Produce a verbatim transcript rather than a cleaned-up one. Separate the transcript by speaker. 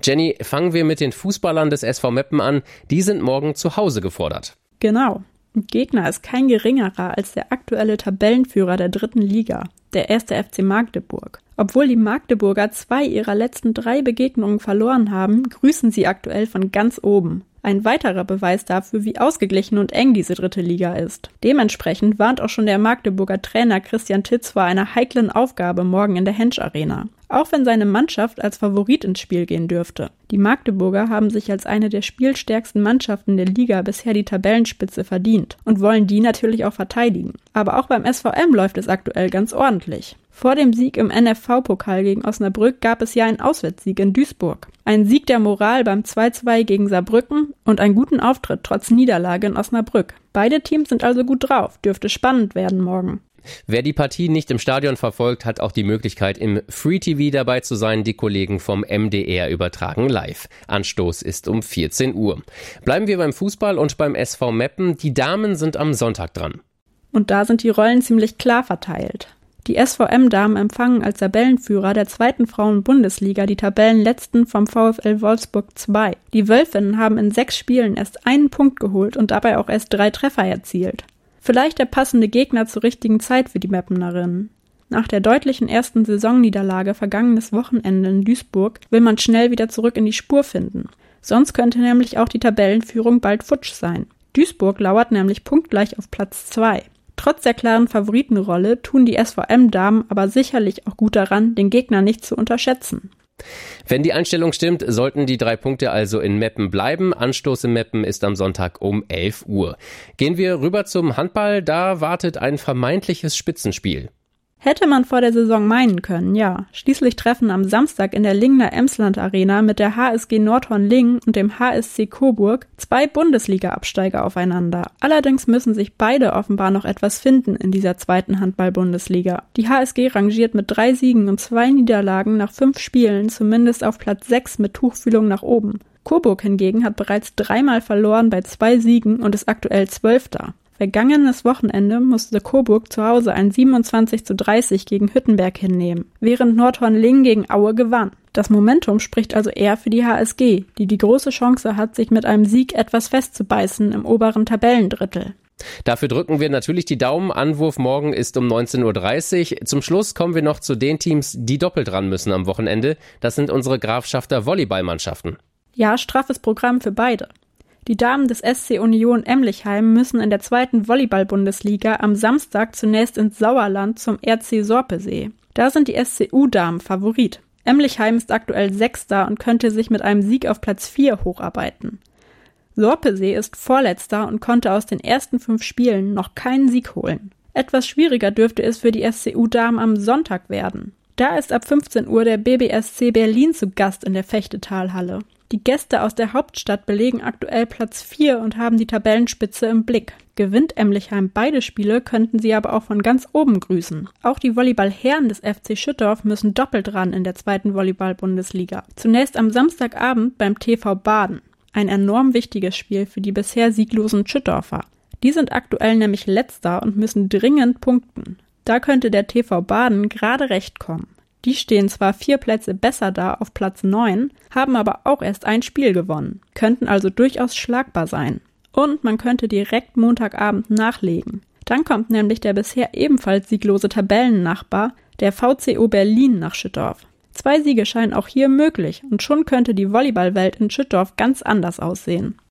Speaker 1: Jenny, fangen wir mit den Fußballern des S V Meppen an. Die sind morgen zu Hause gefordert.
Speaker 2: Genau. Gegner ist kein geringerer als der aktuelle Tabellenführer der dritten Liga, der erste F C Magdeburg. Obwohl die Magdeburger zwei ihrer letzten drei Begegnungen verloren haben, grüßen sie aktuell von ganz oben. Ein weiterer Beweis dafür, wie ausgeglichen und eng diese dritte Liga ist. Dementsprechend warnt auch schon der Magdeburger Trainer Christian Titz vor einer heiklen Aufgabe morgen in der Hensch Arena. Auch wenn seine Mannschaft als Favorit ins Spiel gehen dürfte. Die Magdeburger haben sich als eine der spielstärksten Mannschaften der Liga bisher die Tabellenspitze verdient und wollen die natürlich auch verteidigen. Aber auch beim S V M läuft es aktuell ganz ordentlich. Vor dem Sieg im N F V-Pokal gegen Osnabrück gab es ja einen Auswärtssieg in Duisburg. Ein Sieg der Moral beim zwei zu zwei gegen Saarbrücken und einen guten Auftritt trotz Niederlage in Osnabrück. Beide Teams sind also gut drauf, dürfte spannend werden morgen.
Speaker 1: Wer die Partie nicht im Stadion verfolgt, hat auch die Möglichkeit, im Free T V dabei zu sein. Die Kollegen vom M D R übertragen live. Anstoß ist um vierzehn Uhr. Bleiben wir beim Fußball und beim S V Meppen. Die Damen sind am Sonntag dran.
Speaker 2: Und da sind die Rollen ziemlich klar verteilt. Die S V M-Damen empfangen als Tabellenführer der zweiten Frauen-Bundesliga die Tabellenletzten vom VfL Wolfsburg zwei. Die Wölfinnen haben in sechs Spielen erst einen Punkt geholt und dabei auch erst drei Treffer erzielt. Vielleicht der passende Gegner zur richtigen Zeit für die Meppenerinnen. Nach der deutlichen ersten Saisonniederlage vergangenes Wochenende in Duisburg will man schnell wieder zurück in die Spur finden. Sonst könnte nämlich auch die Tabellenführung bald futsch sein. Duisburg lauert nämlich punktgleich auf Platz zwei. Trotz der klaren Favoritenrolle tun die S V M-Damen aber sicherlich auch gut daran, den Gegner nicht zu unterschätzen.
Speaker 1: Wenn die Einstellung stimmt, sollten die drei Punkte also in Meppen bleiben. Anstoß in Meppen ist am Sonntag um elf Uhr. Gehen wir rüber zum Handball. Da wartet ein vermeintliches Spitzenspiel.
Speaker 2: Hätte man vor der Saison meinen können, ja. Schließlich treffen am Samstag in der Lingner Emsland Arena mit der H S G Nordhorn-Lingen und dem H S C Coburg zwei Bundesliga-Absteiger aufeinander. Allerdings müssen sich beide offenbar noch etwas finden in dieser zweiten Handball-Bundesliga. Die H S G rangiert mit drei Siegen und zwei Niederlagen nach fünf Spielen zumindest auf Platz sechs mit Tuchfühlung nach oben. Coburg hingegen hat bereits dreimal verloren bei zwei Siegen und ist aktuell Zwölfter. Vergangenes Wochenende musste Coburg zu Hause ein siebenundzwanzig zu dreißig gegen Hüttenberg hinnehmen, während Nordhorn-Lingen gegen Aue gewann. Das Momentum spricht also eher für die H S G, die die große Chance hat, sich mit einem Sieg etwas festzubeißen im oberen Tabellendrittel.
Speaker 1: Dafür drücken wir natürlich die Daumen. Anwurf morgen ist um neunzehn Uhr dreißig. Zum Schluss kommen wir noch zu den Teams, die doppelt ran müssen am Wochenende. Das sind unsere Grafschafter Volleyballmannschaften.
Speaker 2: Ja, straffes Programm für beide. Die Damen des S C Union Emlichheim müssen in der zweiten Volleyball-Bundesliga am Samstag zunächst ins Sauerland zum R C Sorpesee. Da sind die S C U-Damen Favorit. Emlichheim ist aktuell Sechster und könnte sich mit einem Sieg auf Platz vier hocharbeiten. Sorpesee ist Vorletzter und konnte aus den ersten fünf Spielen noch keinen Sieg holen. Etwas schwieriger dürfte es für die S C U-Damen am Sonntag werden. Da ist ab fünfzehn Uhr der B B S C Berlin zu Gast in der Fechtetalhalle. Die Gäste aus der Hauptstadt belegen aktuell Platz vier und haben die Tabellenspitze im Blick. Gewinnt Emlichheim beide Spiele, könnten sie aber auch von ganz oben grüßen. Auch die Volleyballherren des F C Schüttorf müssen doppelt ran in der zweiten Volleyball-Bundesliga. Zunächst am Samstagabend beim T V Baden. Ein enorm wichtiges Spiel für die bisher sieglosen Schüttorfer. Die sind aktuell nämlich Letzter und müssen dringend punkten. Da könnte der T V Baden gerade recht kommen. Die stehen zwar vier Plätze besser da auf Platz neun, haben aber auch erst ein Spiel gewonnen, könnten also durchaus schlagbar sein. Und man könnte direkt Montagabend nachlegen. Dann kommt nämlich der bisher ebenfalls sieglose Tabellennachbar, der V C O Berlin, nach Schüttorf. Zwei Siege scheinen auch hier möglich und schon könnte die Volleyballwelt in Schüttorf ganz anders aussehen.